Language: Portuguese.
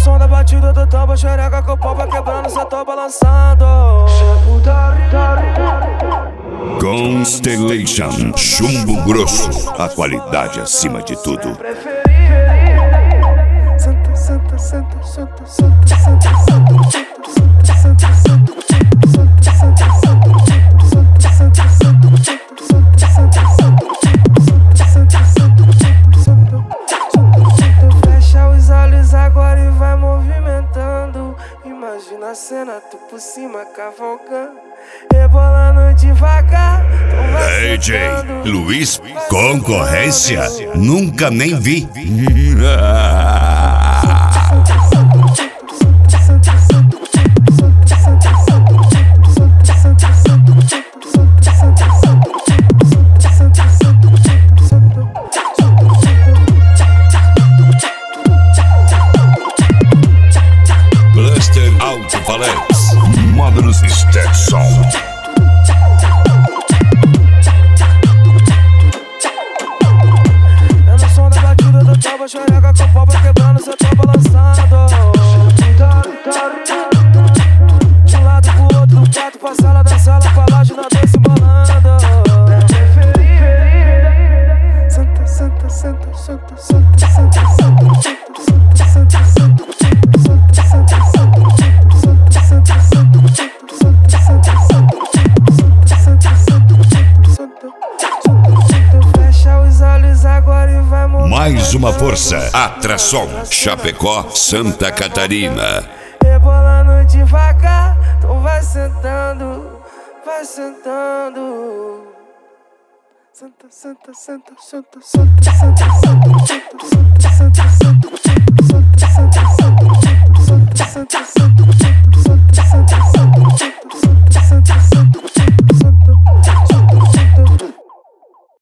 som da batida do tambo, xereca com o pau vai quebrando, cê tô balançando. Constellation, chumbo grosso, a qualidade acima de tudo. Senta, senta, senta, senta, senta, senta, fecha os olhos agora e vai movimentando. Imagina a cena, tu por cima cavalgando, rebolando devagar. DJ Luiz, concorrência nunca nem vi. Cluster Alto-Falantes, Módulos Stetson. Xereca com o pau vai quebrando, cê tá balançando. De um lado pro outro, do quarto pra sala, da sala pra laje, na dança embolando. Senta, senta, senta, senta, senta, senta, fecha os olhos agora e vai morrer. Mais uma força, Atração, Chapecó, Santa Catarina. Rebolando devagar, então vai sentando, vai sentando. Senta, senta, senta, senta, senta, senta, senta, senta, senta, senta.